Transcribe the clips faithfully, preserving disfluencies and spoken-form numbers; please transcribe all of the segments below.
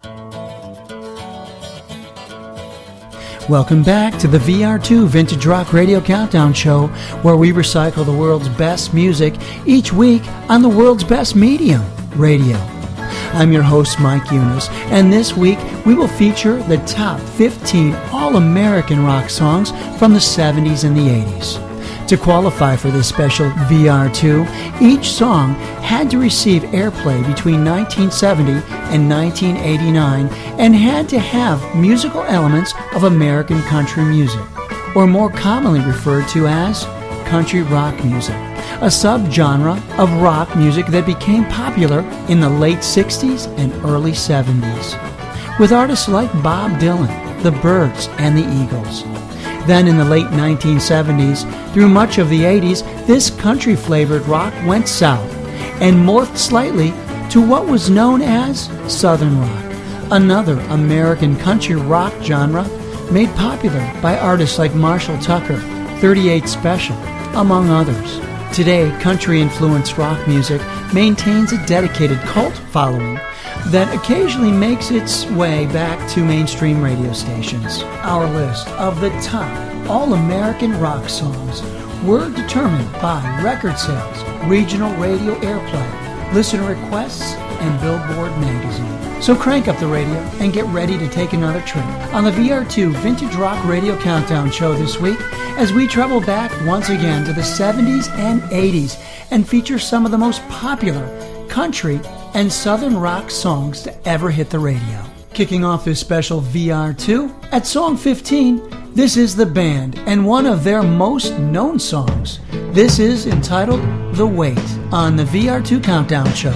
Welcome back to the V R two Vintage Rock Radio Countdown Show, where we recycle the world's best music each week on the world's best medium, radio. I'm your host, Mike Eunice, and this week we will feature the top fifteen all-American rock songs from the seventies and the eighties. To qualify for this special V R two, each song had to receive airplay between nineteen seventy and nineteen eighty-nine and had to have musical elements of American country music, or more commonly referred to as country rock music, a subgenre of rock music that became popular in the late sixties and early seventies, with artists like Bob Dylan, the Byrds, and the Eagles. Then in the late nineteen seventies, through much of the eighties, this country-flavored rock went south and morphed slightly to what was known as Southern rock, another American country rock genre made popular by artists like Marshall Tucker, thirty-eight Special, among others. Today, country-influenced rock music maintains a dedicated cult following that occasionally makes its way back to mainstream radio stations. Our list of the top all-American rock songs were determined by record sales, regional radio airplay, listener requests, and Billboard magazine. So crank up the radio and get ready to take another trip on the V R two Vintage Rock Radio Countdown Show this week as we travel back once again to the seventies and eighties and feature some of the most popular country and southern rock songs to ever hit the radio. Kicking off this special V R two, at song fifteen, this is The Band and one of their most known songs. This is entitled The Wait on the V R two Countdown Show.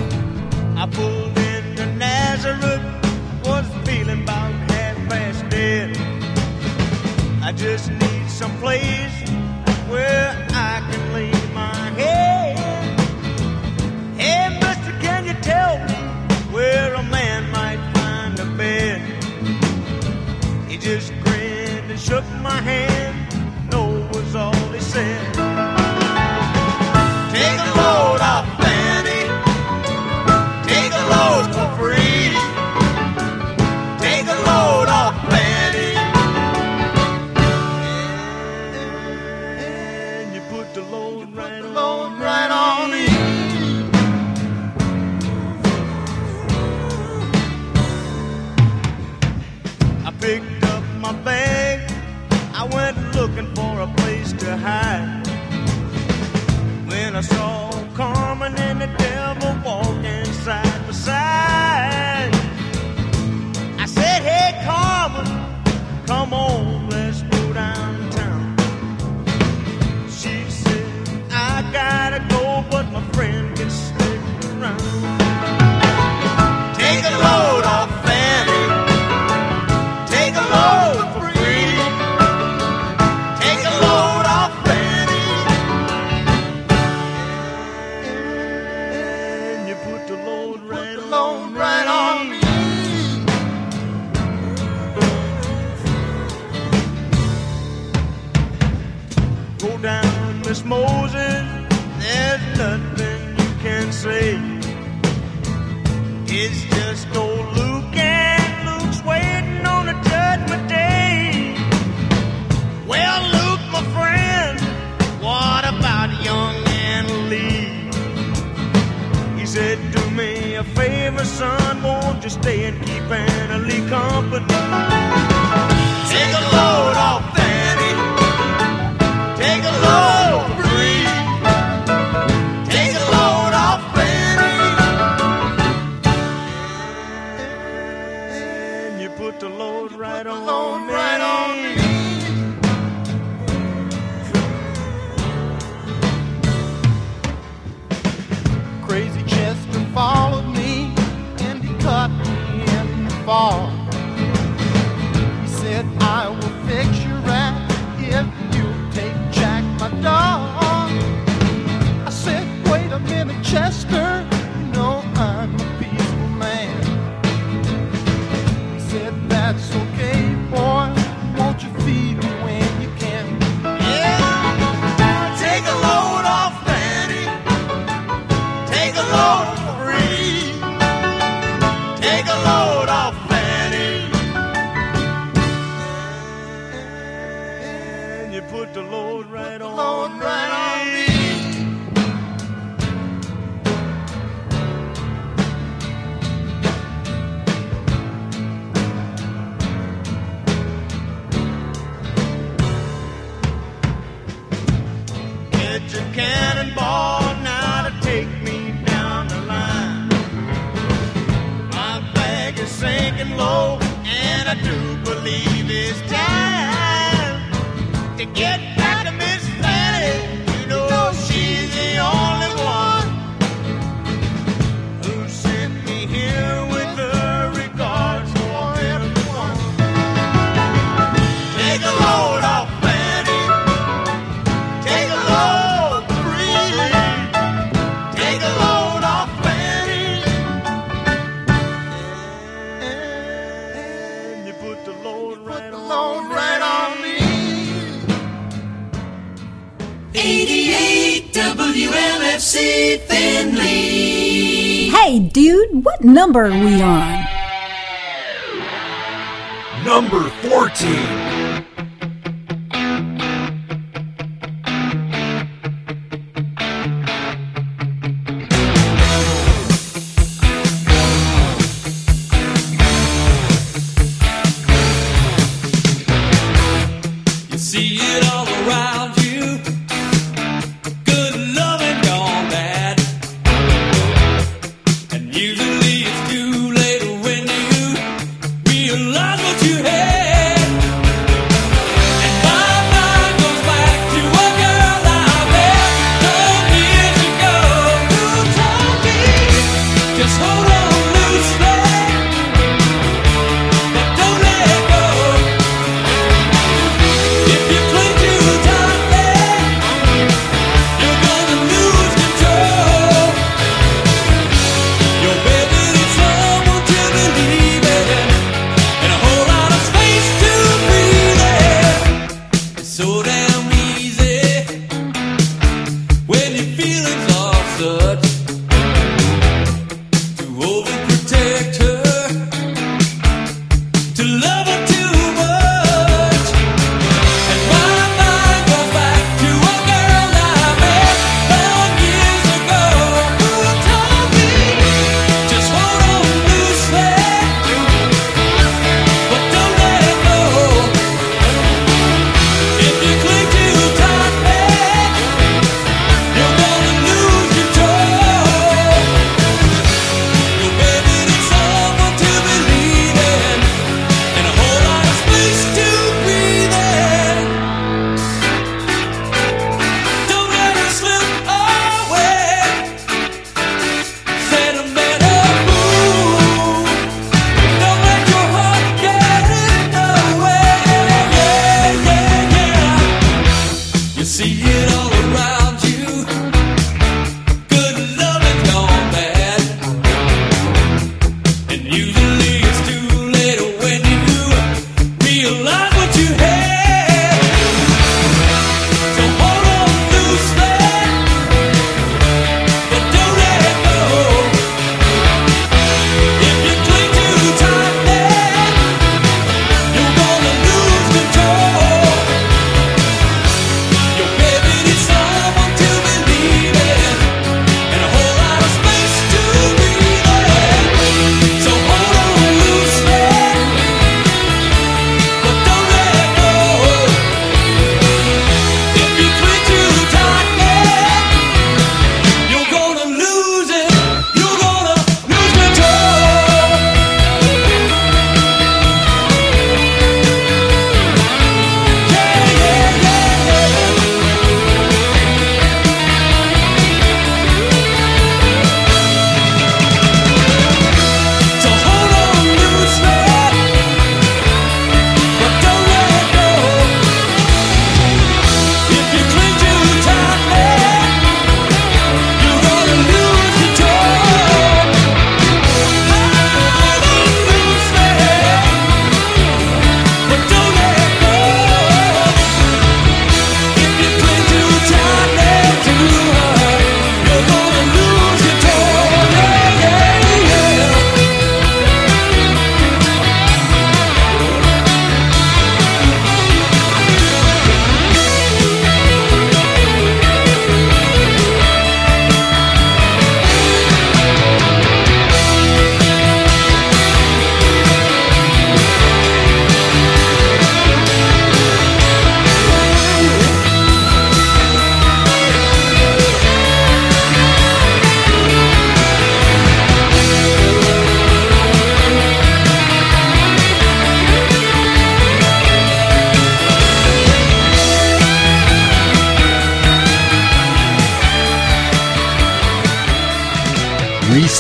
I pulled into Nazareth, was feeling about half past dead. I just need some place where I can lay my head. Hey, mister, can you tell me where a man might find a bed? He just grinned and shook my hand, no was all he said. Take a load off, Fanny, take a load for free. Take a load off, Fanny, and you put the load right on, right on me. I picked up my bag, I went looking for a place to hide. When I saw Carmen and the devil walking side by side, I said, hey Carmen, come on, let's go downtown. She said, I gotta go, but my friend can stick around. Take a load off, Fanny, take a load for free. Take a load off, Fanny, and you put the load right on, load right on me. Go down, Miss Moses, there's nothing you can say. It's just old Luke, and Luke's waiting on a judgment day. Well, Luke, my friend, what about young Anna Lee? He said, do me a favor, son, won't you stay and keep Anna Lee company? Take a load off, Fanny, take a load free. Take a load off, Fanny, and you put the load right on me. Right on me. Crazy Chester followed me and he cut me in the fall. He said, I will fix your rat if you take Jack, my dog. I said, wait a minute, Chester, you know I'm a peaceful man. He said, that's okay, boy, won't you feed him when you can? Yeah, take a load off, Fanny, take a load free. Take a load off, Fanny, you put the load right the on load me. right on me. Get your cannonball now to take me down the line. My bag is sinking low, and I do believe it's time to get back to Miss Fanny. You know she's the only one who sent me here with her regards for everyone. Take a load off, Fanny. Take a load, breathe. Take a load off, Fanny. And you put the load right The on load right on me. eighty-eight W M F C Finley. Hey, dude, what number are we on? Number fourteen. You see it all around you. Good loving gone bad. And usually it's too late when you realize what you had.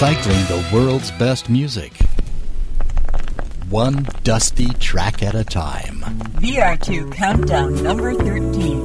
Recycling the world's best music. One dusty track at a time. V R two Countdown number thirteen.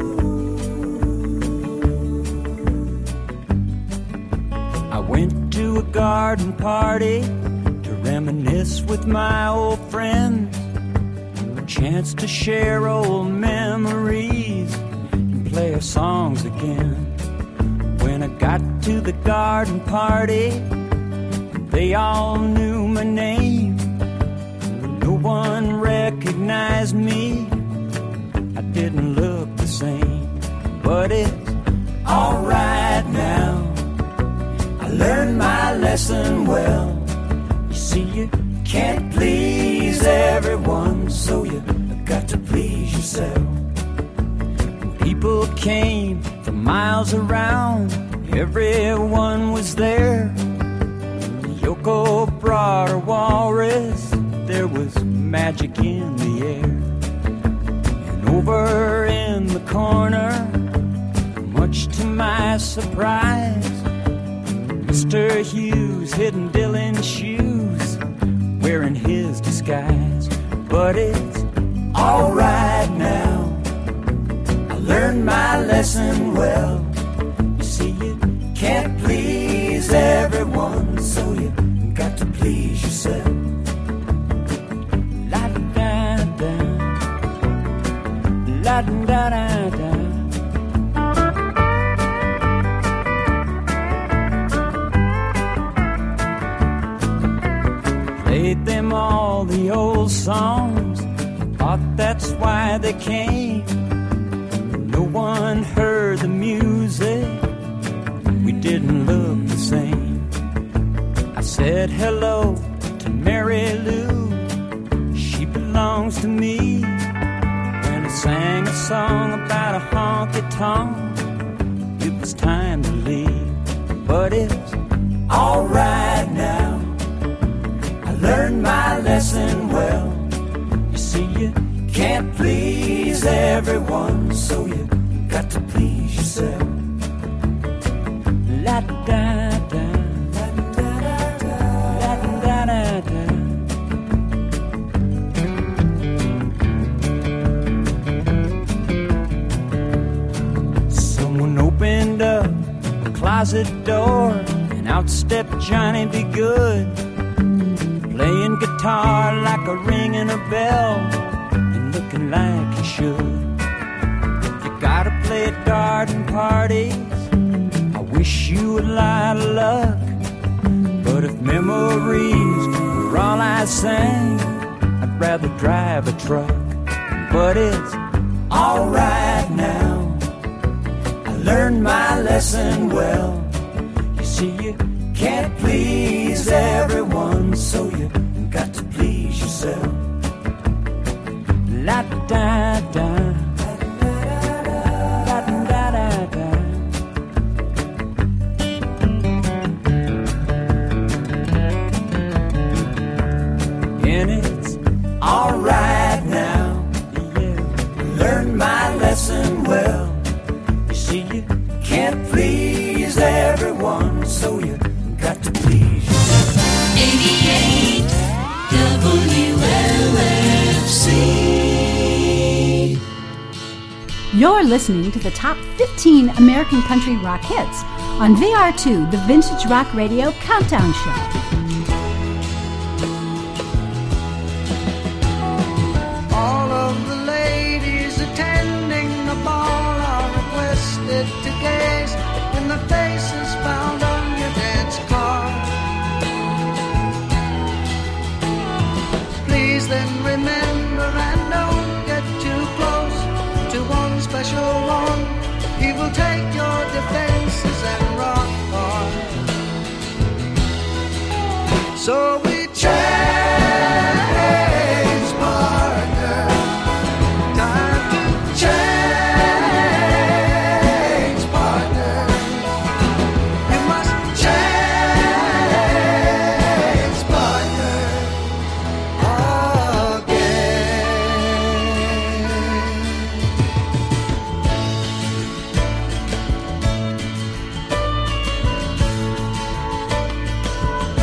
I went to a garden party to reminisce with my old friends. A chance to share old memories and play our songs again. When I got to the garden party, they all knew my name. No one recognized me. I didn't look the same, but it's alright now. I learned my lesson well. You see, you can't please everyone, so you got to please yourself. And people came from miles around, everyone was there. Yoko brought her walrus, there was magic in the air. And over in the corner, much to my surprise, Mister Hughes hidden Dylan's shoes, wearing his disguise. But it's alright now, I learned my lesson well. You see, you can't please everyone, so you got to please yourself. La da da, la da da da. Played them all the old songs, thought that's why they came. No one heard the music, we didn't look the same. I said hello to Mary Lou, she belongs to me. When I sang a song about a honky-tonk, it was time to leave. But it's alright now, I learned my lesson well. You see, you can't please everyone, so you got to please yourself. La da da, la da da, la da da da. Someone opened up a closet door, and out stepped Johnny B. Good, playing guitar like a ringing a bell, and looking like he should. If you gotta play at garden parties, I wish you a lot of luck. But if memories were all I sang, I'd rather drive a truck. But it's alright now, I learned my lesson well. You see, you can't please everyone, so you got to please yourself. La da da, la da da da. And it's alright now, yeah, learned my lesson well. You see, you can't please everyone, so you got to please yourself. eighty-eight W L F C. You're listening to the top fifteen American country rock hits on V R two, the Vintage Rock Radio Countdown Show. All of the ladies attending the ball are requested to gaze in the faces found on your dance card. Please then remember and don't get too close to one special one. He will take your defenses and rock hard. So we change partner. Time to change partner. You must change partner again.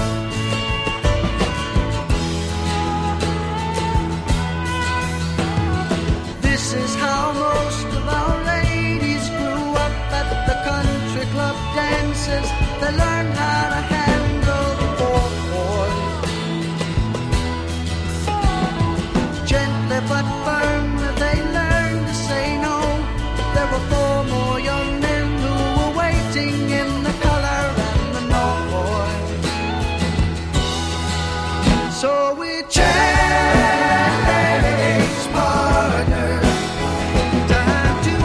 This is how most of our ladies grew up at the country club dances. They learned how to handle the boy. Gently but firmly they learned to say no. There were four more young men who were waiting in the color and the noise. So we changed partners. Time to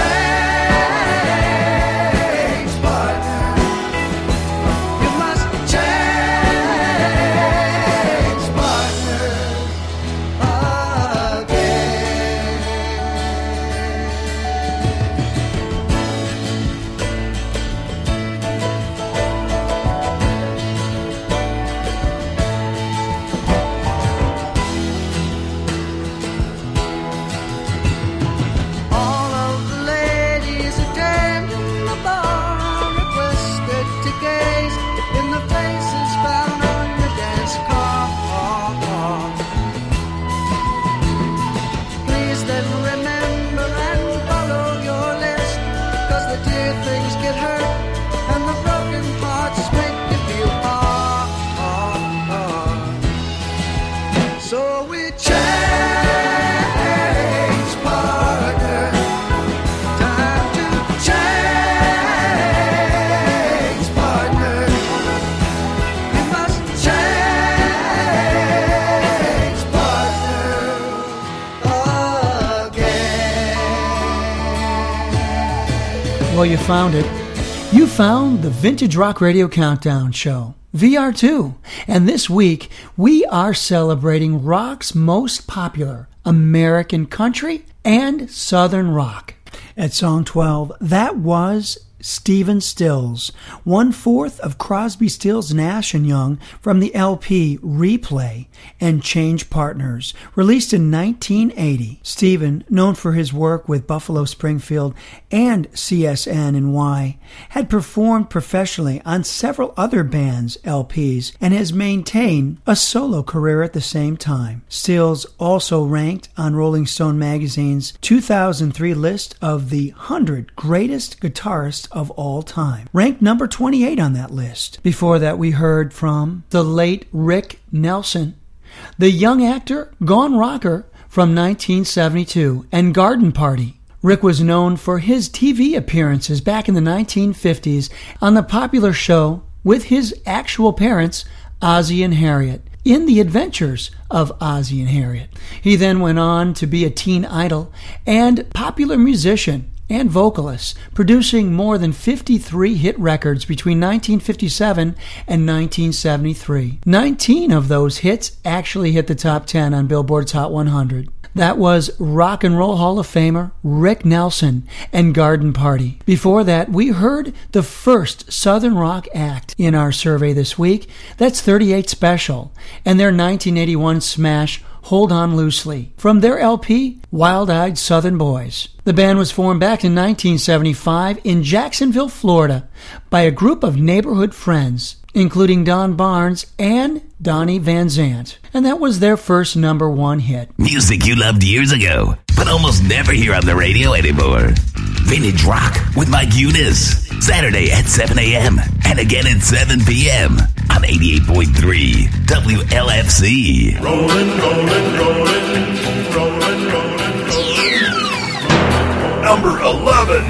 change partners. You must change partners again. All of the ladies attending the bar are requested to gaze in the faces found on your dance card. Please then remember and follow your list, 'cause the dear things get hurt and the broken hearts make you feel hard. So we change partners. Time to change partners. We must change partners again. Well, you found it. You found the Vintage Rock Radio Countdown Show, V R two. And this week, we are celebrating rock's most popular American country and Southern rock. At Song twelve, that was Stephen Stills, one-fourth of Crosby, Stills, Nash and Young from the L P Replay and Change Partners, released in nineteen eighty. Stephen, known for his work with Buffalo Springfield and C S N and Y, had performed professionally on several other bands' L Ps and has maintained a solo career at the same time. Stills also ranked on Rolling Stone magazine's two thousand three list of the one hundred greatest guitarists of all time, ranked number twenty-eight on that list. Before that, we heard from the late Rick Nelson, the young actor Gone Rocker from nineteen seventy-two, and Garden Party. Rick was known for his T V appearances back in the nineteen fifties on the popular show with his actual parents, Ozzie and Harriet, in The Adventures of Ozzie and Harriet. He then went on to be a teen idol and popular musician and vocalist, producing more than fifty-three hit records between nineteen fifty-seven and nineteen seventy-three. nineteen of those hits actually hit the top ten on Billboard's Hot one hundred. That was Rock and Roll Hall of Famer Rick Nelson and Garden Party. Before that, we heard the first Southern rock act in our survey this week. That's thirty-eight Special and their nineteen eighty-one smash Hold On Loosely from their L P Wild-Eyed Southern Boys. The band was formed back in nineteen seventy-five in Jacksonville, Florida by a group of neighborhood friends, including Don Barnes and Donnie Van Zant. And that was their first number one hit. Music you loved years ago, but almost never hear on the radio anymore. Vintage Rock with Mike Eunice. Saturday at seven a.m. and again at seven p.m. on eighty-eight point three W L F C. Rolling, rolling, rolling, rolling, rolling, rolling. Number eleven.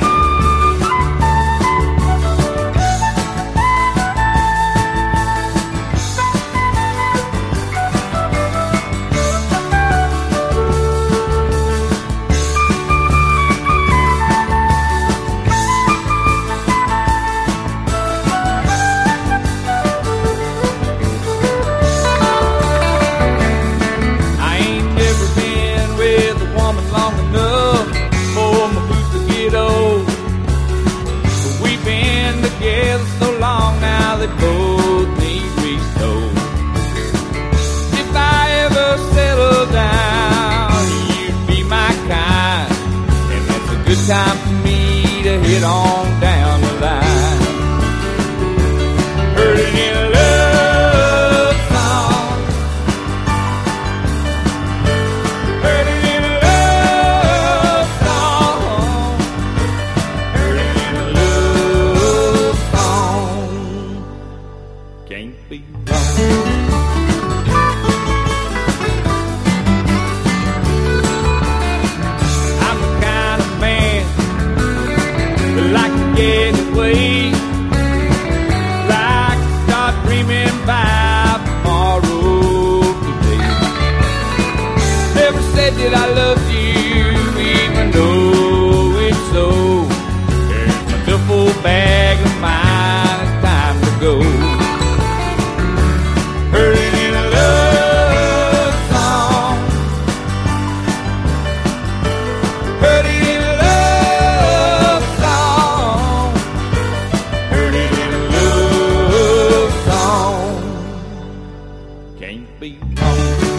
That both need resold. If I ever settle down, you'd be my kind, and that's a good time for me to hit on down the line. Heard it in a love song, heard it in a love that I loved you, even though it's so. Here's my duffel bag of mine, it's time to go. Hurting in a love song, hurting in a love song, hurting in a love song. Can't be wrong.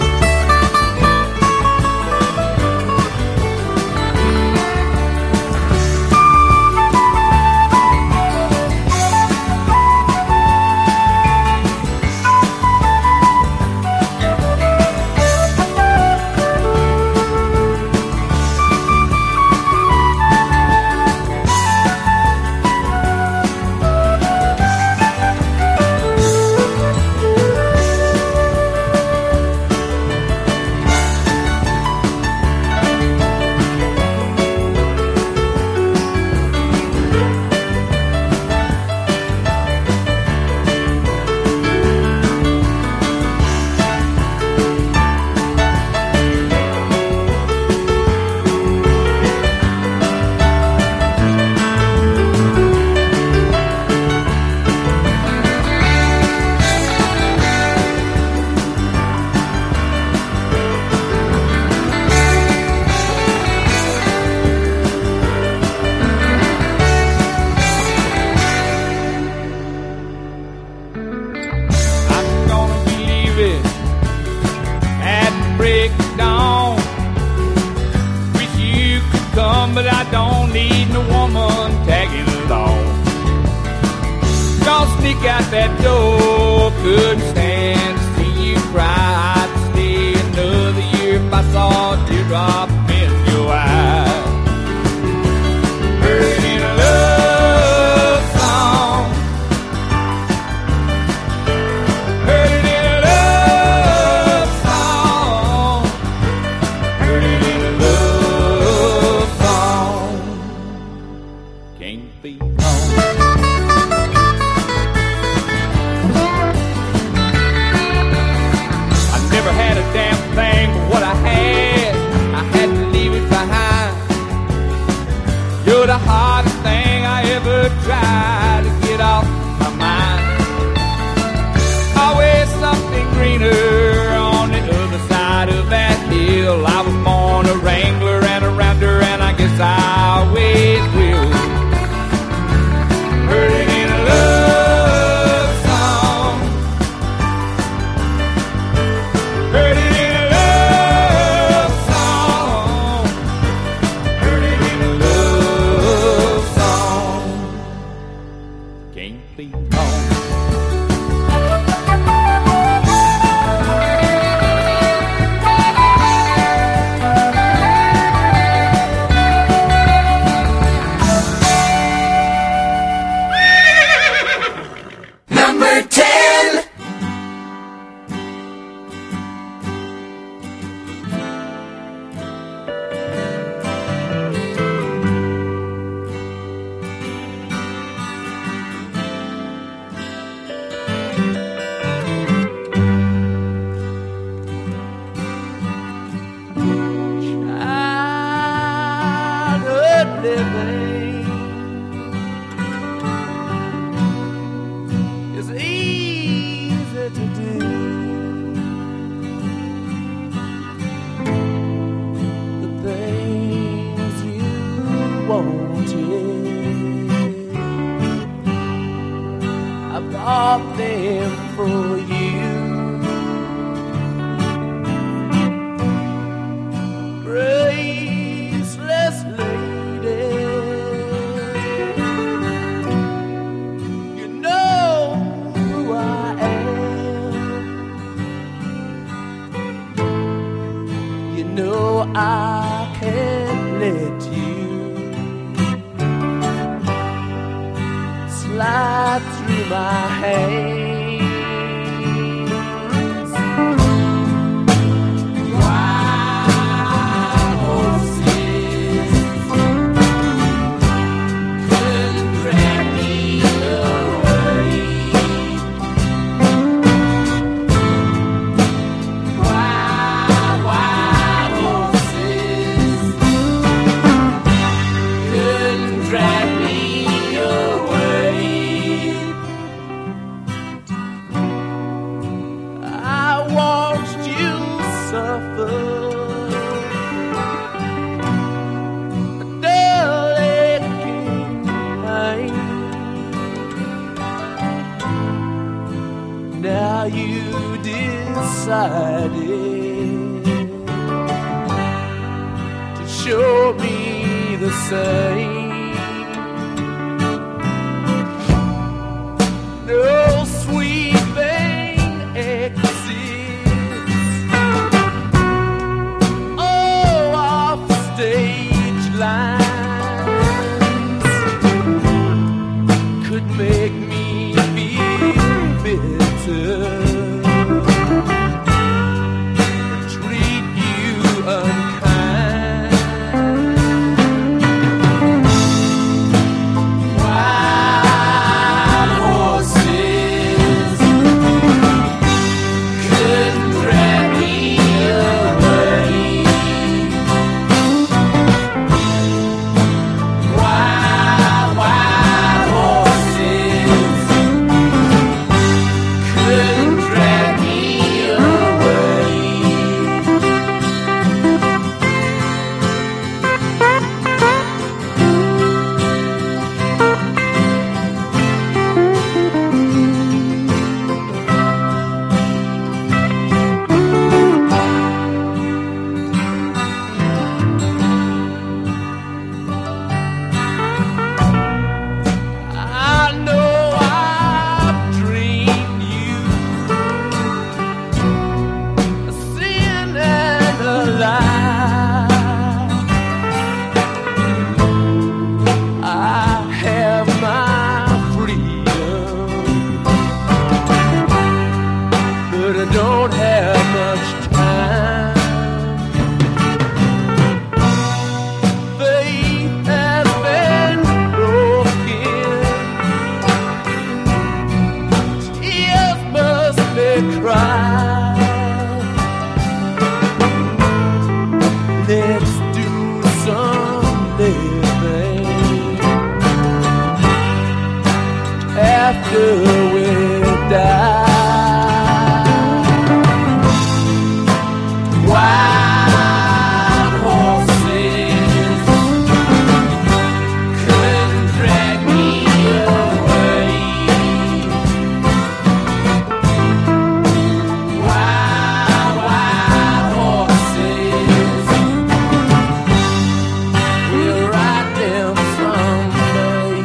But I don't need no woman tagging along. Don't sneak out that door, couldn't stand to see you cry. I'd stay another year if I saw a teardrop in your eye. Heard in a love song, heard in a love song, heard in a love song. Can't be wrong. I never had a damn thing but what I had. I had to leave it behind. You're the hardest thing I ever tried to get off my mind. Always something greener on the other side of that hill. I was born a wrangler and a rounder, and I guess I always will. Heard it in a love song, heard it in a love song, heard it in a love song. Can't be wrong. Number ten. Childhood living is easy to do. The things you wanted, I bought them for you. Graceless lady, you know who I am. You know I can't let you slide through my hands. Wild horses couldn't drag me away. Wild, wild horses suffer. A dull aching pain. Now you decided to show me the same. No sweet thing exists. Oh, off stage lines could make me feel bitter, treat you unkind. Wild horses couldn't drag me away. Wild, wild horses couldn't drag me away. I know I've dreamed you a sin and a lie. I have my freedom, but I don't have much time. Faith has been broken. Tears must be cried. Let's do some living after we die. Wild horses couldn't drag me away. Wild, wild horses, we'll ride them someday.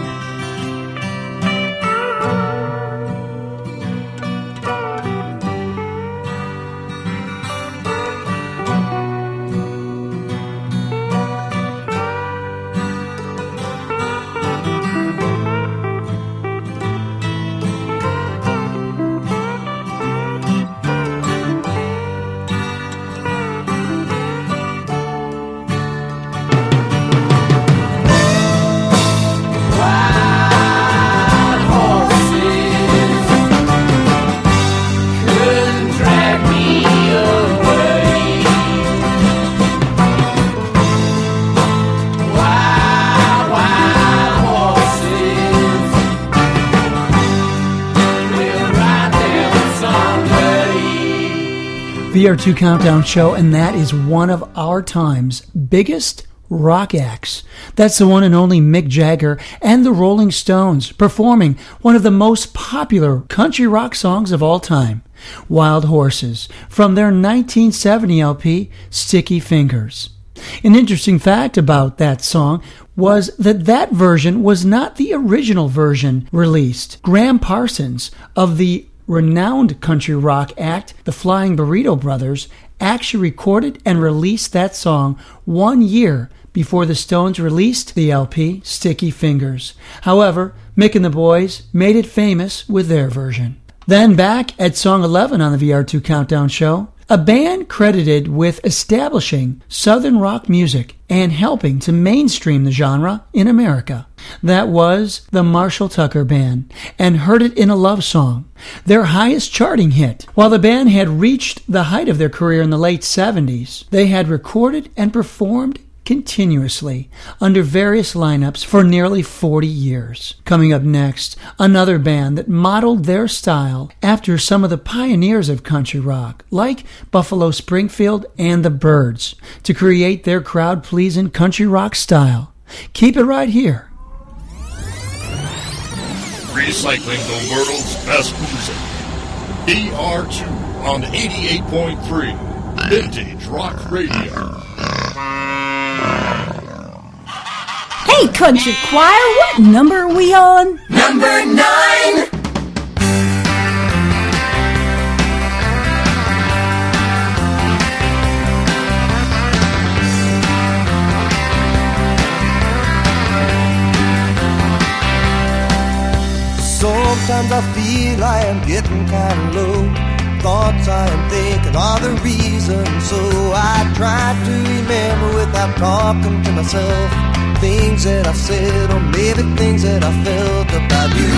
Wild horses couldn't drag me away. Wild, wild horses, we'll ride them someday. V R two Countdown Show, and that is one of our time's biggest rock acts. That's the one and only Mick Jagger and the Rolling Stones performing one of the most popular country rock songs of all time, Wild Horses, from their nineteen seventy L P, Sticky Fingers. An interesting fact about that song was that that version was not the original version released. Graham Parsons of the renowned country rock act, the Flying Burrito Brothers, actually recorded and released that song one year before the Stones released the L P, Sticky Fingers. However, Mick and the boys made it famous with their version. Then back at song eleven on the V R two Countdown Show, a band credited with establishing Southern rock music and helping to mainstream the genre in America. That was the Marshall Tucker Band, and Heard It in a Love Song, their highest charting hit. While the band had reached the height of their career in the late seventies, they had recorded and performed continuously under various lineups for nearly forty years. Coming up next, another band that modeled their style after some of the pioneers of country rock, like Buffalo Springfield and the Byrds, to create their crowd-pleasing country rock style. Keep it right here. Recycling the world's best music. V R two on eighty-eight point three Vintage Rock Radio. Hey, country choir, what number are we on? Number nine. Sometimes I feel I am getting kind of low. Thoughts I am thinking are the reason. So I try to remember without talking to myself things that I've said, or maybe things that I felt about you.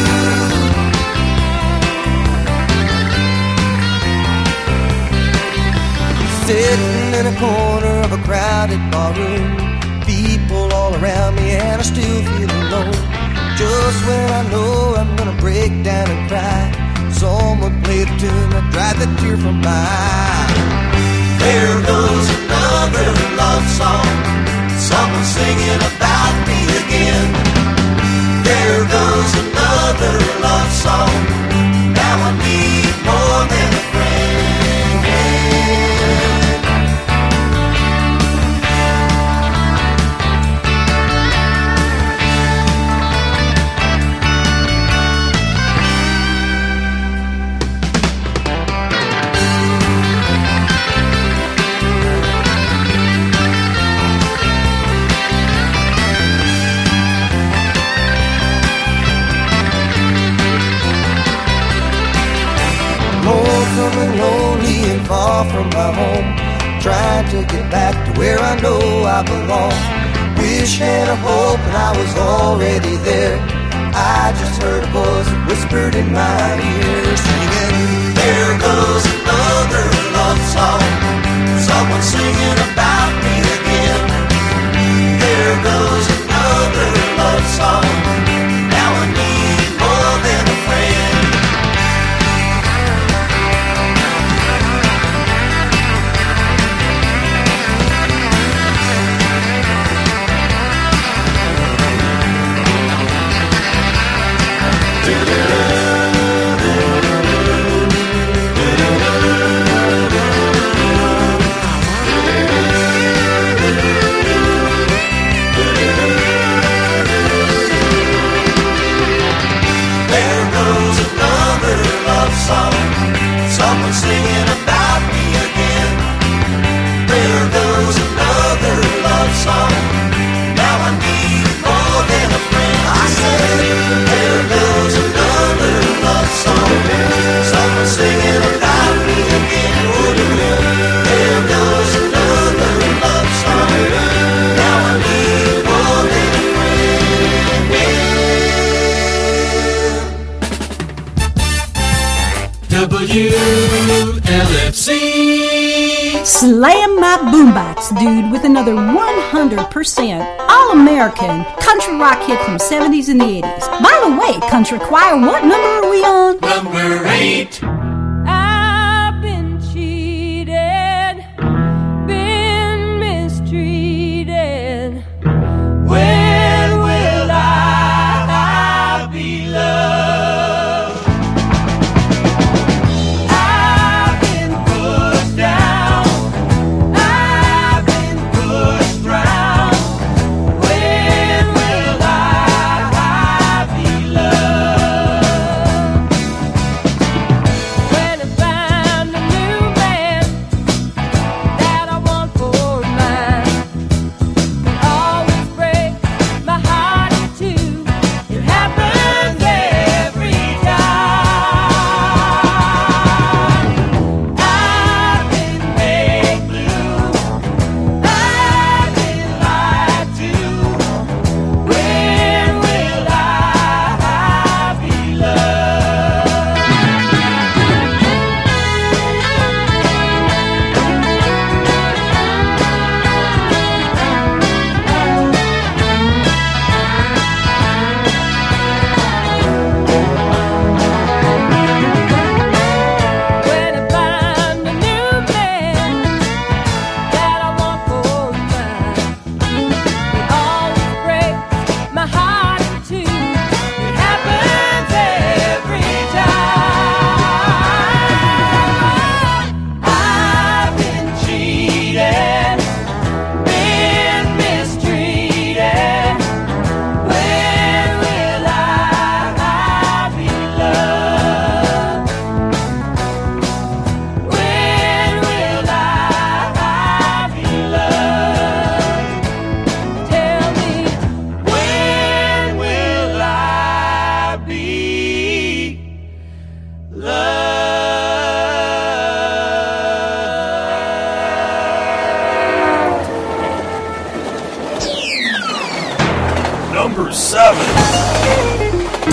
Sitting in a corner of a crowded barroom, people all around me and I still feel alone. Just when I know I'm gonna break down and cry, someone played a tune that dried the tear from my eye. There goes another love song, someone singing about me again. There goes another love song, now I need more than a friend. And lonely and far from my home, trying to get back to where I know I belong. Wish and a hope and I was already there. I just heard a voice that whispered in my ear, singing, there goes another love song, someone singing about me again. There goes another love song, now I need more than a friend. Someone singing about me again. There goes another love song, now I need more than a friend. I said, there goes another love song, someone singing about me again. There goes another love song, now I need more than a friend. W L F C Slam my boombox, dude, with another one hundred percent all-American country rock hit from seventies and the eighties. By the way, country choir, what number are we on? Number eight. I've been cheated, been mistreated. When will I be loved? number seven.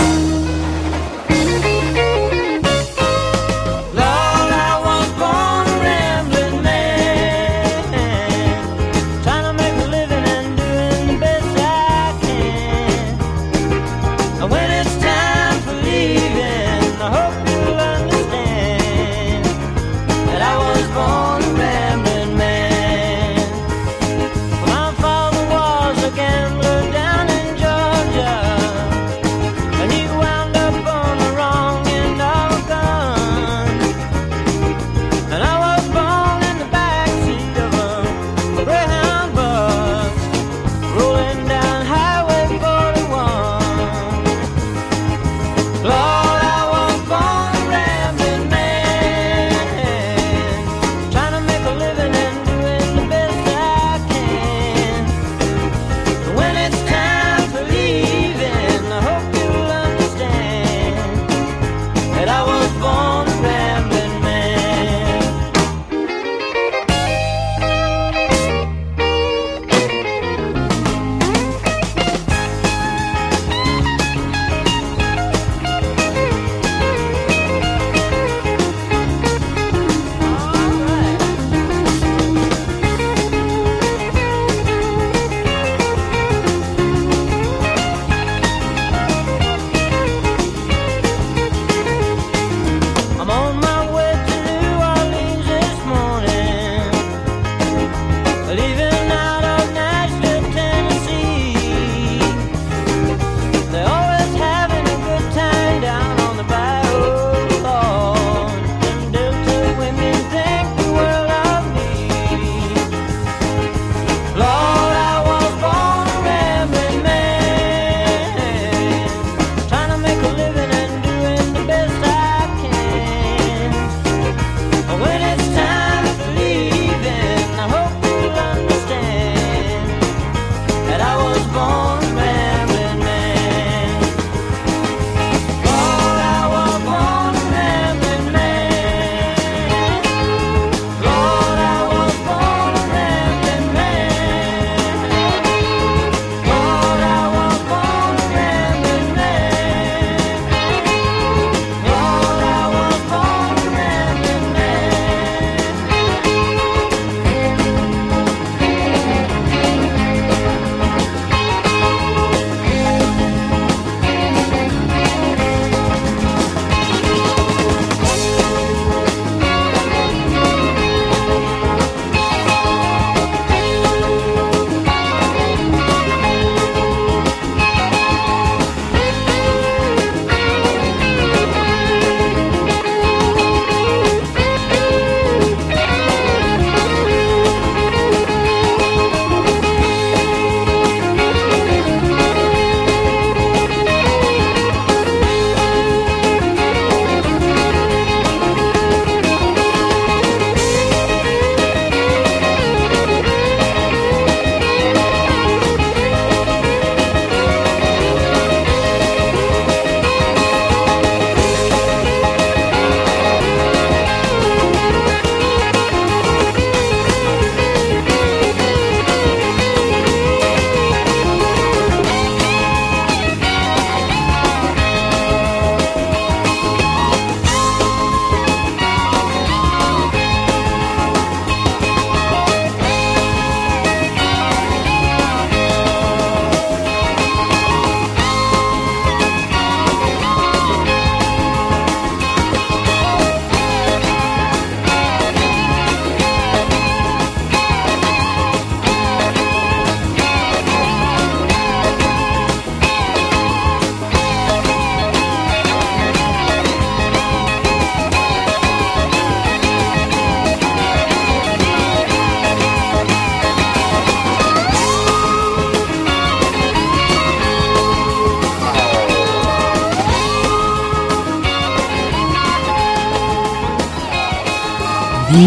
V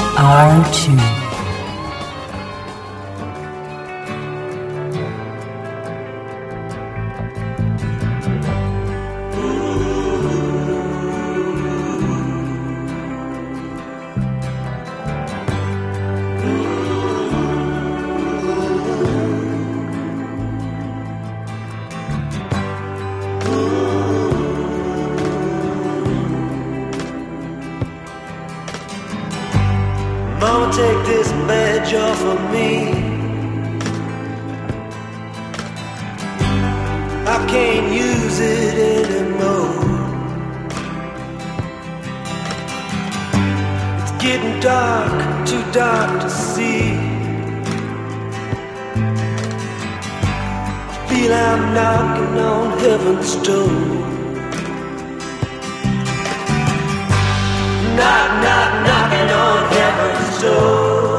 R two. for me. I can't use it anymore. It's getting dark, too dark to see. I feel I'm knocking on heaven's door. Knock, knock, knocking on heaven's door.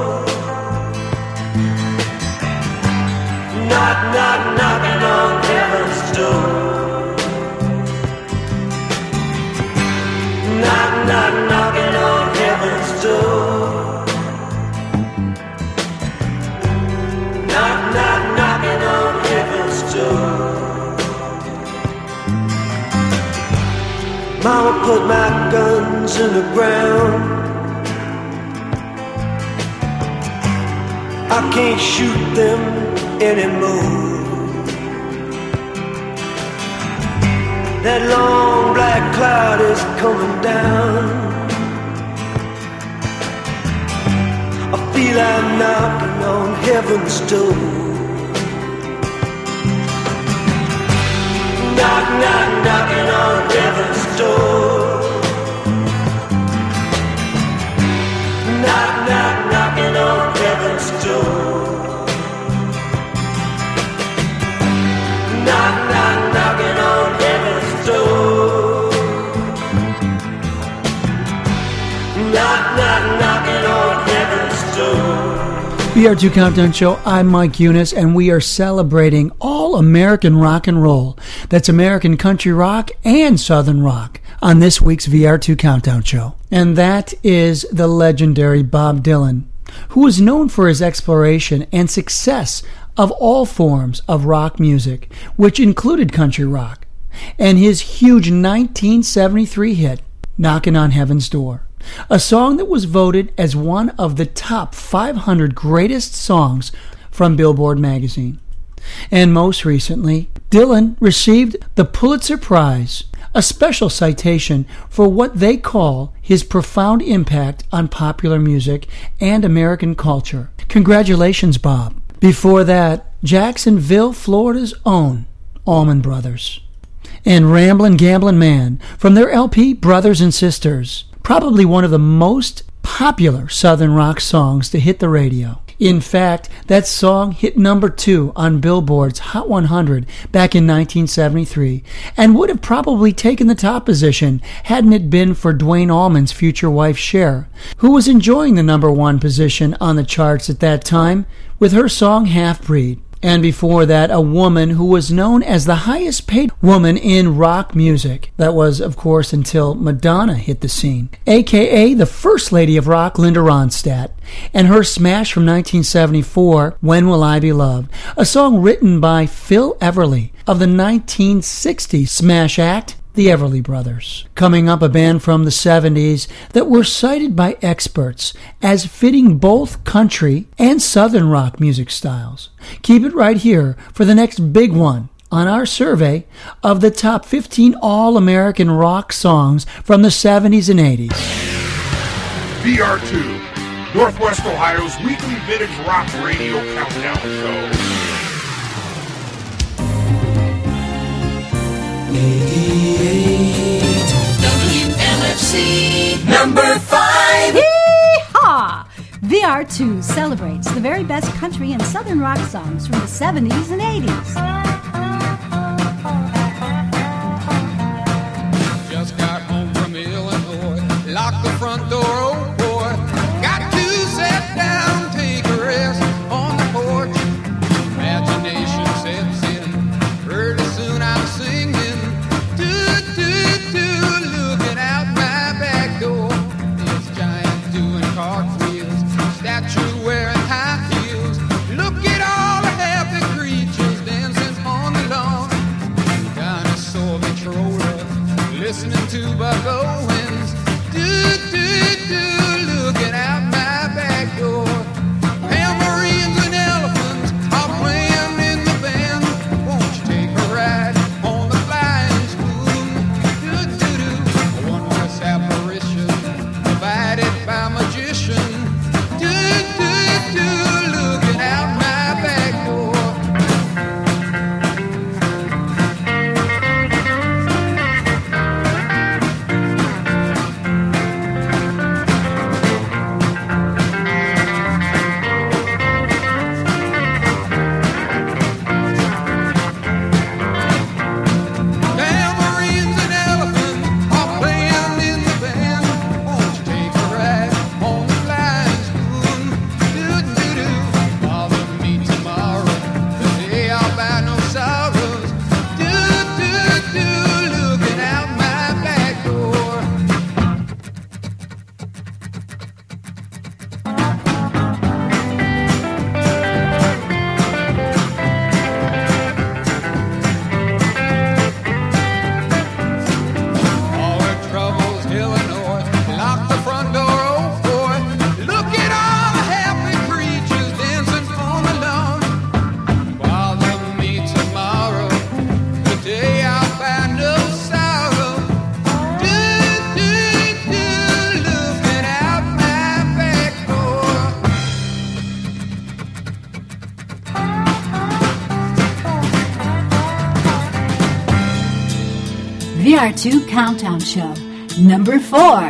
Knock, knock, knocking on heaven's door. Knock, knock, knocking on heaven's door. Knock, knock, knocking on heaven's door. Mama put my guns in the ground. I can't shoot them anymore. That long black cloud is coming down. I feel I'm knocking on heaven's door. Knock, knock, knocking on heaven's door. Knock, knock, knocking on heaven's door. Knock, knock, knocking on heaven's door. Knock, knock, knocking on heaven's door. V R two Countdown Show, I'm Mike Eunice, and we are celebrating all American rock and roll. That's American country rock and southern rock on this week's V R two Countdown Show. And that is the legendary Bob Dylan, who was known for his exploration and success of all forms of rock music, which included country rock, and his huge nineteen seventy-three hit, Knockin' on Heaven's Door, a song that was voted as one of the top five hundred greatest songs from Billboard magazine. And most recently, Dylan received the Pulitzer Prize, a special citation for what they call his profound impact on popular music and American culture. Congratulations, Bob. Before that, Jacksonville, Florida's own Allman Brothers, and Ramblin' Gamblin' Man from their L P Brothers and Sisters, probably one of the most popular southern rock songs to hit the radio. In fact, that song hit number two on Billboard's Hot one hundred back in nineteen seventy-three, and would have probably taken the top position hadn't it been for Duane Allman's future wife Cher, who was enjoying the number one position on the charts at that time with her song Half Breed. And before that, a woman who was known as the highest paid woman in rock music. That was, of course, until Madonna hit the scene, a k a the First Lady of Rock, Linda Ronstadt, and her smash from nineteen seventy-four, When Will I Be Loved, a song written by Phil Everly of the nineteen sixty smash act, the Everly Brothers. Coming up, a band from the seventies that were cited by experts as fitting both country and southern rock music styles. Keep it right here for the next big one on our survey of the top fifteen all-American rock songs from the seventies and eighties. V R two, Northwest Ohio's weekly vintage rock radio countdown show. eighty-eight W L F C number five. Hee-haw! V R two celebrates the very best country and southern rock songs from the seventies and eighties. Just got home from Illinois, locked the front door, oh boy. Got to sit down, take a rest on the porch. Imagination sets in, pretty soon I'm singing. Looking out my back door, this giant doing cartwheels, statue wearing high heels. Look at all the happy creatures dancing V R two Countdown Show, number four.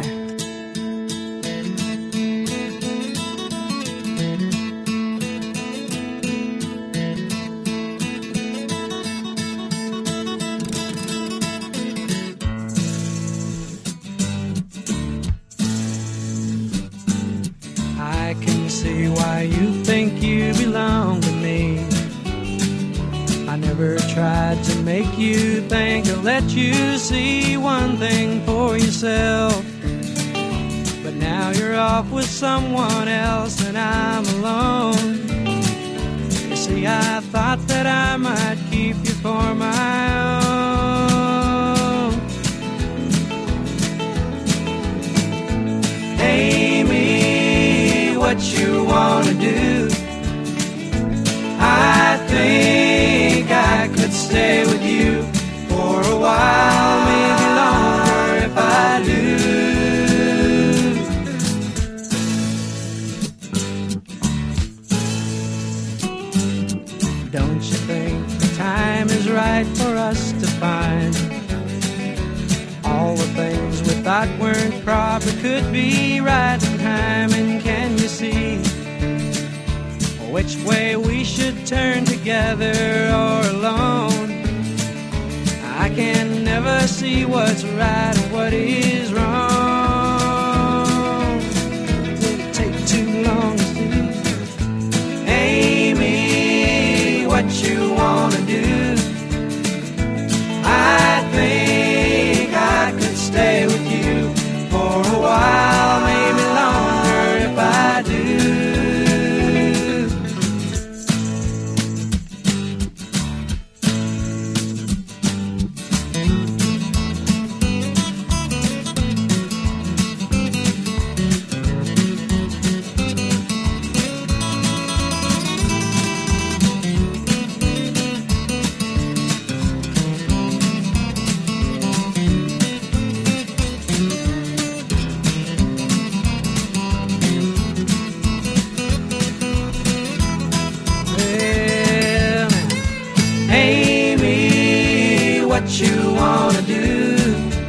I can see why you think you belong to me. I never tried to make you think or let you see one thing for yourself. But now you're off with someone else and I'm alone. You see, I thought that I might keep you for my own. Amy, what you wanna do? I think I could stay with you for a while, maybe longer if I do. Don't you think the time is right for us to find all the things we thought weren't proper could be right in time? And can you see which way we should turn, together or alone? I can never see what's right or what is wrong. It'll take too long to see. Amy, what you wanna do? I think I could stay with you for a while, maybe longer if I do. You wanna do?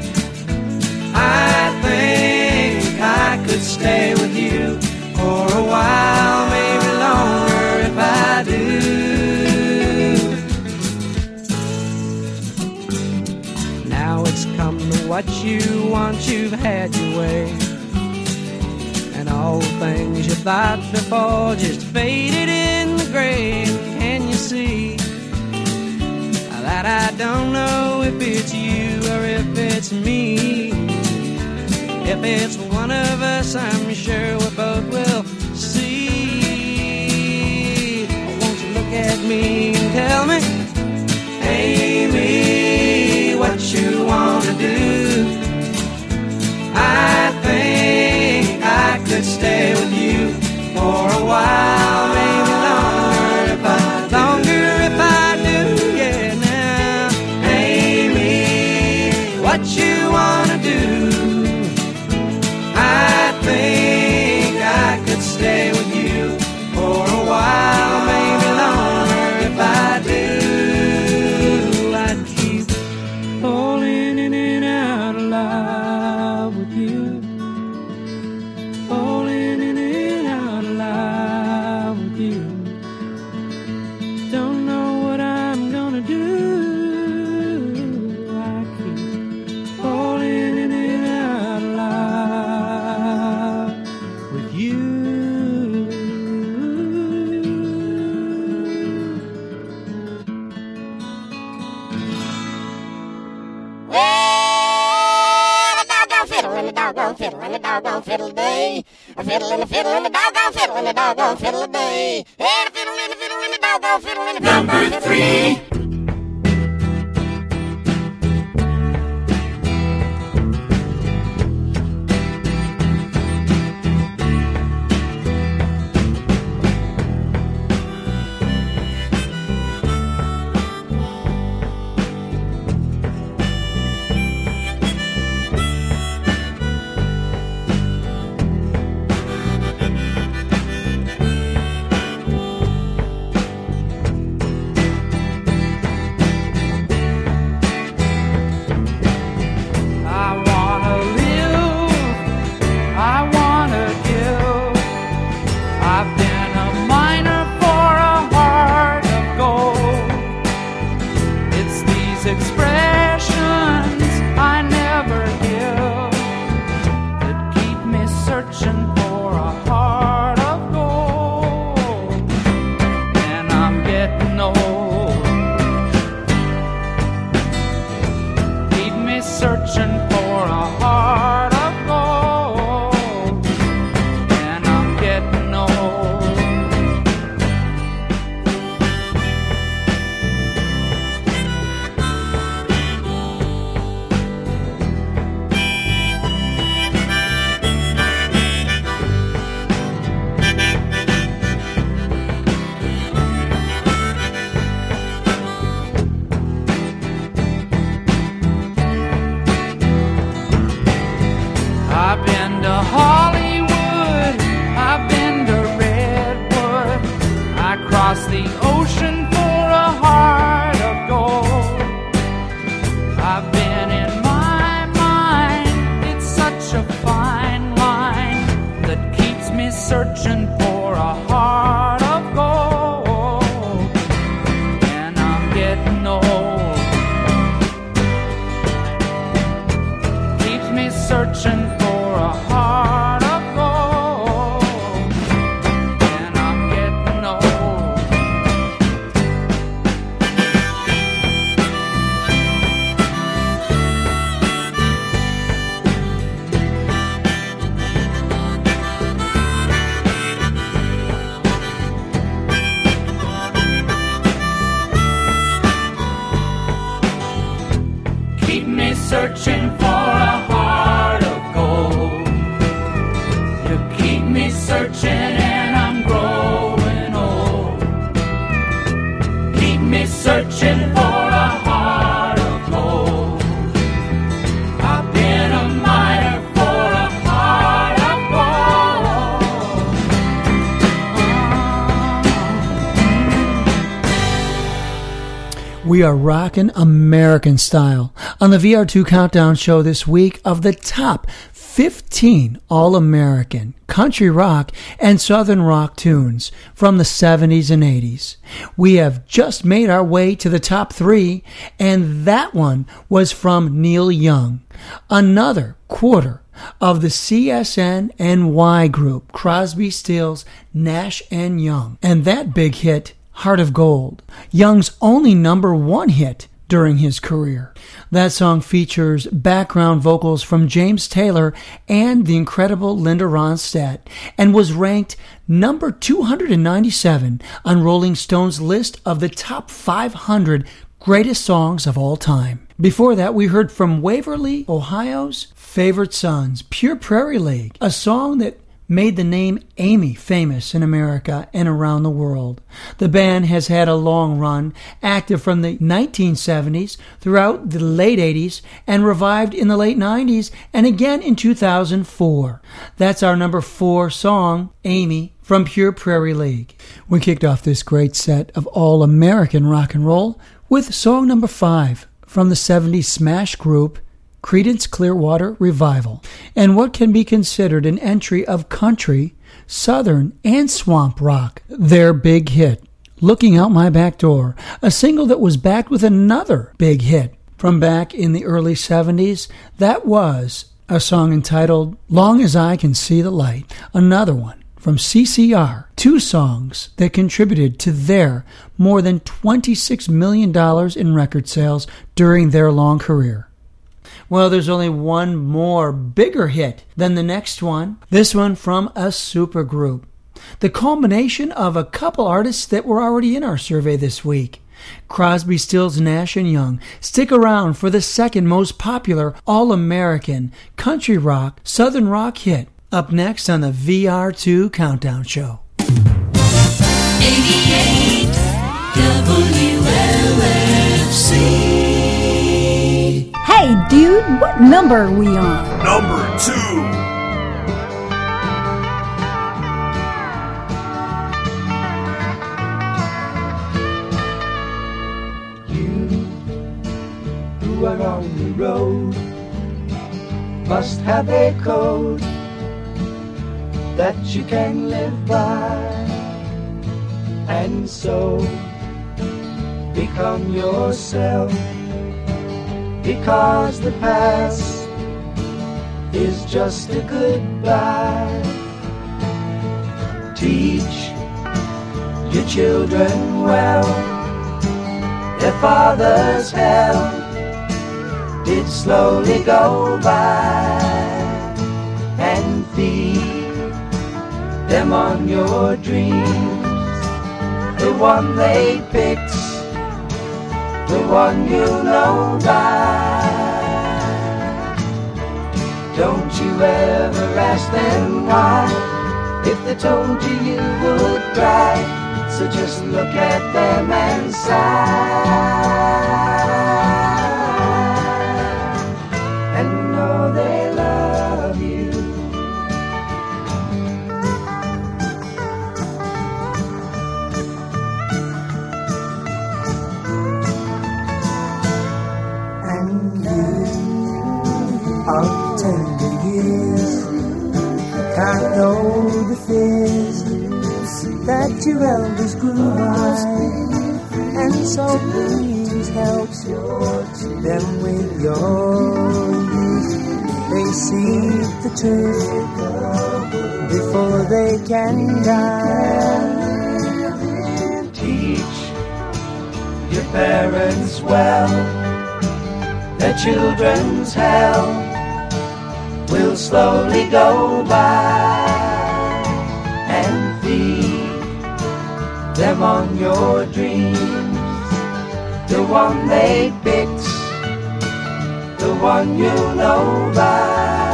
I think I could stay with you for a while, maybe longer if I do. Now it's come to what you want, you've had your way, and all the things you thought before just faded in the grave. Can you see that I don't know if it's you or if it's me? If it's one of us, I'm sure we both will see. Won't you look at me and tell me, Amy, what you wanna do? I think I could stay with you for a while, maybe longer if I longer if I do. Yeah, now, Amy, what you wanna do? I think I could stay with you for a while, maybe longer if I do. I'd keep falling in and out of love with you, falling in and out of love with you. Don't know what I'm gonna do. I keep falling in and out of love with you. Well, a doggone fiddle and a doggone fiddle and a doggone fiddle day. A fiddle and a fiddle and a doggone fiddle and a doggone fiddle a day. And a fiddle and a fiddle and a doggone fiddle and a doggone fiddle. Number three. the ocean for a heart of gold. I've been in my mind, it's such a fine line that keeps me searching for a heart of gold. And I'm getting old, keeps me searching for a heart of gold. And I'm getting old. Keep me searching for a heart of gold. You keep me searching and I'm growing old. Keep me searching for a heart of gold. I've been a miner for a heart of gold. We are rocking American style on the V R two Countdown Show this week of the top fifteen All-American country rock and southern rock tunes from the seventies and eighties. We have just made our way to the top three, and that one was from Neil Young, another quarter of the C S N N Y group, Crosby, Stills, Nash and Young. And that big hit, Heart of Gold, Young's only number one hit during his career. That song features background vocals from James Taylor and the incredible Linda Ronstadt and was ranked number two hundred ninety-seven on Rolling Stone's list of the top five hundred greatest songs of all time. Before that, we heard from Waverly, Ohio's Favorite Sons, Pure Prairie League, a song that made the name Amy famous in America and around the world. The band has had a long run, active from the nineteen seventies throughout the late eighties and revived in the late nineties and again in two thousand four. That's our number four song, Amy, from Pure Prairie League. We kicked off this great set of all-American rock and roll with song number five from the seventies smash group Creedence Clearwater Revival, and what can be considered an entry of country, southern, and swamp rock. Their big hit, Looking Out My Back Door, a single that was backed with another big hit from back in the early seventies. That was a song entitled Long As I Can See the Light, another one from C C R, two songs that contributed to their more than twenty-six million dollars in record sales during their long career. Well, there's only one more bigger hit than the next one. This one from a supergroup. The culmination of a couple artists that were already in our survey this week. Crosby, Stills, Nash and Young. Stick around for the second most popular all-American country rock, southern rock hit. Up next on the V R two Countdown Show. eighty-eight W L F C. Hey, dude, what number are we on? Number two. Who are on the road must have a code that you can live by, and so become yourself, because the past is just a goodbye. Teach your children well, their father's hell did slowly go by, and feed them on your dreams, the one they picked, the one you know by. Don't you ever ask them why, if they told you you would cry, so just look at them and sigh. They love you. that your elders grew wise, and so please help them with your youth. They see the truth before they can die. Teach your parents well, their children's hell will slowly go by, and feed them on your dreams, the one they picked, the one you know by.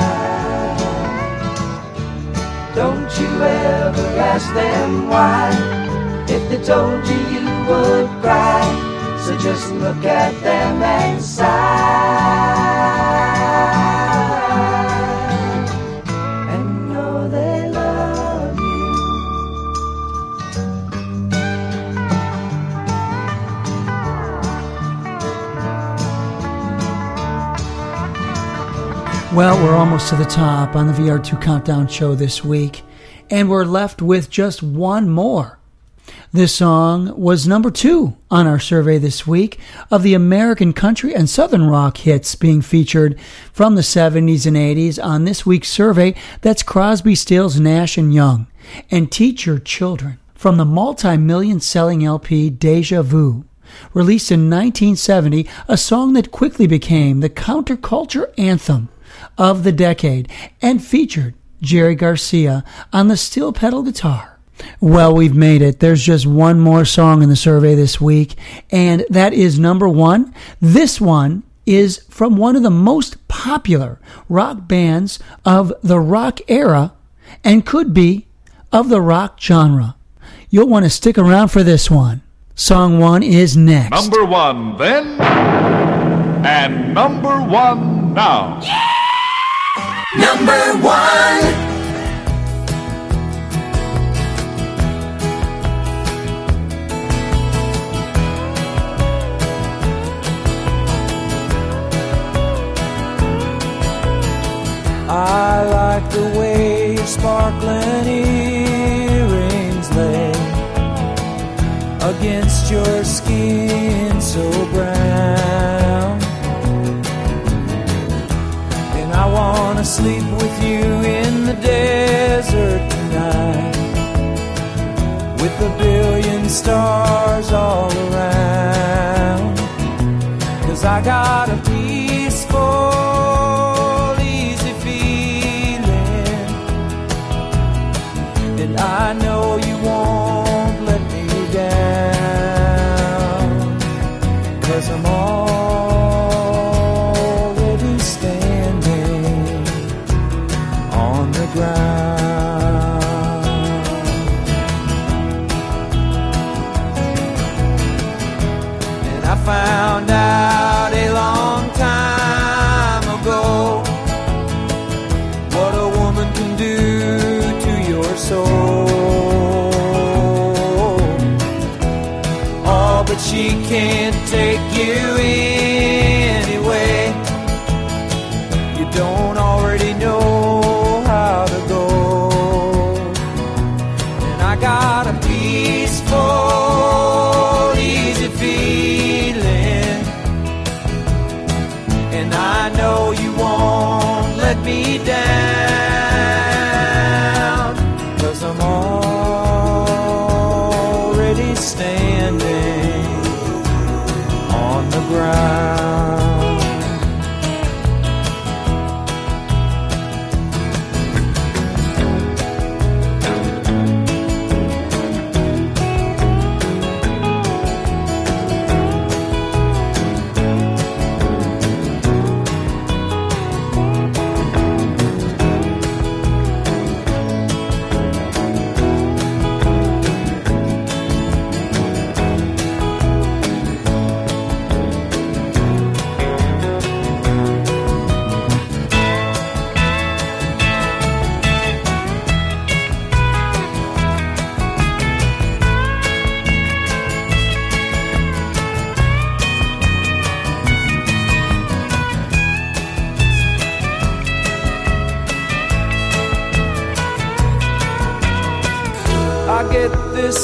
Don't you ever ask them why, if they told you you would cry, so just look at them and sigh. Well, we're almost to the top on the V R two Countdown Show this week, and we're left with just one more. This song was number two on our survey this week of the American country and southern rock hits being featured from the seventies and eighties on this week's survey. That's Crosby, Stills, Nash and Young and Teach Your Children from the multi-million selling L P Deja Vu. Released in nineteen seventy, a song that quickly became the counterculture anthem of the decade and featured Jerry Garcia on the steel pedal guitar. Well, we've made it. There's just one more song in the survey this week, and that is number one. This one is from one of the most popular rock bands of the rock era and could be of the rock genre. You'll want to stick around for this one. Song one is next. Number one then, and number one now. Yeah! Number one. I like the way your sparkling earrings lay against your skin so brown, and I wanna sleep with you in the desert tonight, with a billion stars all around, 'cause I got a peaceful I know you won't let me down, 'cause I'm already standing on the ground. And I found out a long time ago what a woman can do to your soul. But she can't take you anyway. You don't already know how to go. And I got a peaceful, easy feeling, and I know you won't let me down, 'cause I'm already standing on the ground.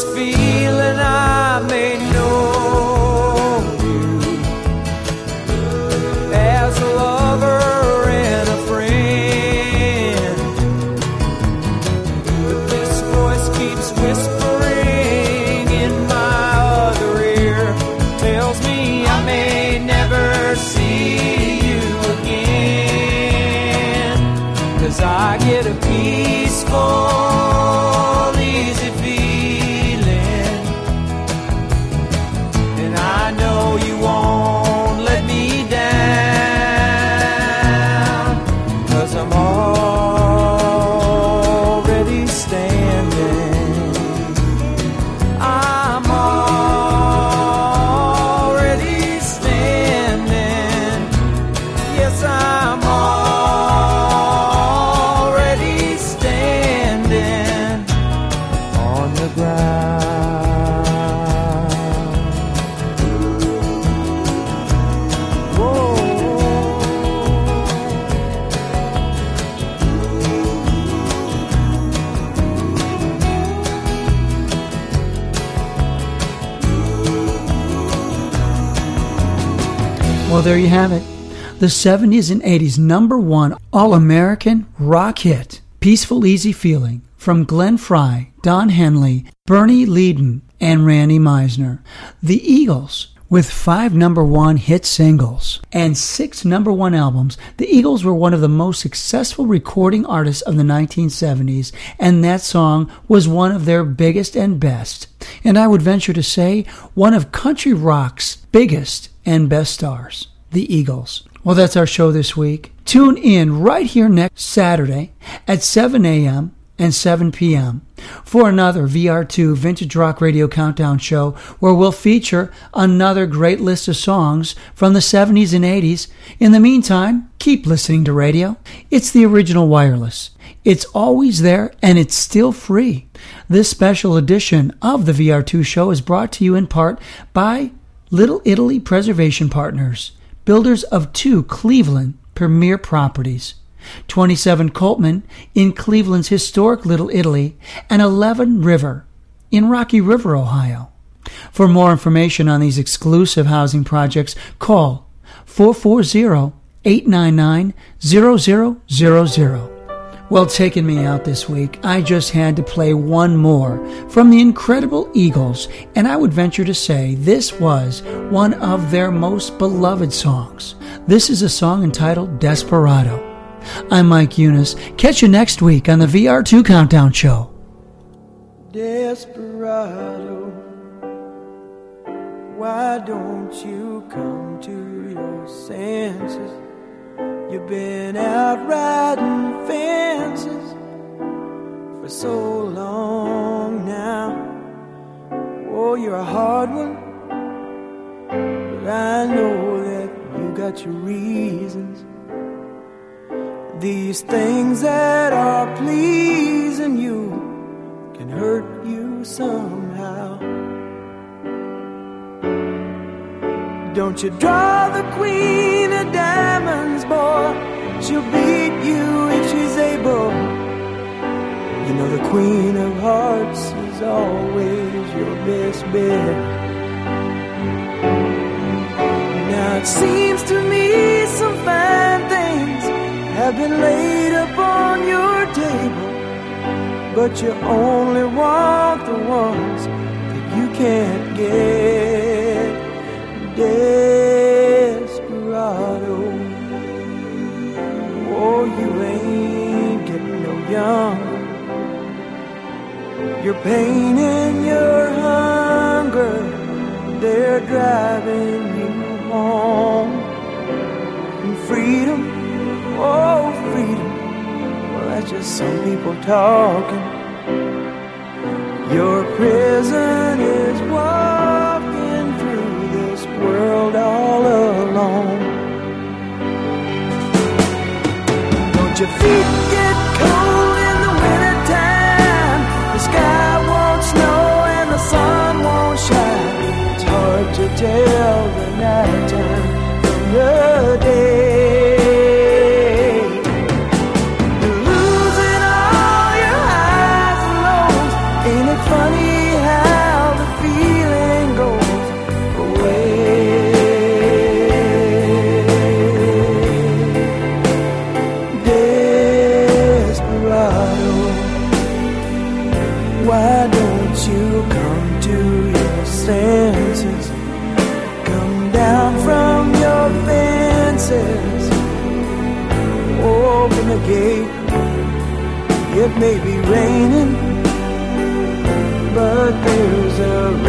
feeling I may know you as a lover and a friend, but this voice keeps whispering in my other ear, tells me I may never see you again, 'cause I get a peaceful, easy feeling, and I know you won't let me down, 'cause I'm already standing. I'm already standing. Yes, I'm already standing on the ground. Well, there you have it. The seventies and eighties number one all-American rock hit, Peaceful Easy Feeling, from Glenn Frey, Don Henley, Bernie Leadon, and Randy Meisner. The Eagles, with five number one hit singles and six number one albums, the Eagles were one of the most successful recording artists of the nineteen seventies, and that song was one of their biggest and best. And I would venture to say, one of country rock's biggest and best stars, the Eagles. Well, that's our show this week. Tune in right here next Saturday at seven a.m. and seven p.m. for another V R two Vintage Rock Radio Countdown show, where we'll feature another great list of songs from the seventies and eighties. In the meantime, keep listening to radio. It's the original wireless. It's always there, and it's still free. This special edition of the V R two show is brought to you in part by Little Italy Preservation Partners, builders of two Cleveland premier properties, twenty-seven Coltman in Cleveland's historic Little Italy, and eleven River in Rocky River, Ohio. For more information on these exclusive housing projects, call four four zero, eight nine nine, zero zero zero zero. Well, taking me out this week, I just had to play one more from the incredible Eagles, and I would venture to say this was one of their most beloved songs. This is a song entitled Desperado. I'm Mike Eunice. Catch you next week on the V R two Countdown Show. Desperado, why don't you come to your senses? You've been out riding fences for so long now. Oh, you're a hard one, but I know that you got your reasons. These things that are pleasing you can hurt you somehow. Don't you draw the queen of diamonds, boy. She'll beat you if she's able. You know the queen of hearts is always your best bet. Now it seems to me some fine things have been laid upon your table, but you only want the ones that you can't get. Desperado, oh, you ain't getting no younger. Your pain and your hunger, they're driving you home. And freedom, oh, freedom, well, that's just some people talking. Your prison is walking through this world all alone. Don't your feet get cold in the wintertime? The sky won't snow and the sun won't shine. It's hard to tell the nighttime from the day. You're losing all your highs and lows. Ain't it funny how senses. Come down from your fences. Open the gate. It may be raining, but there's a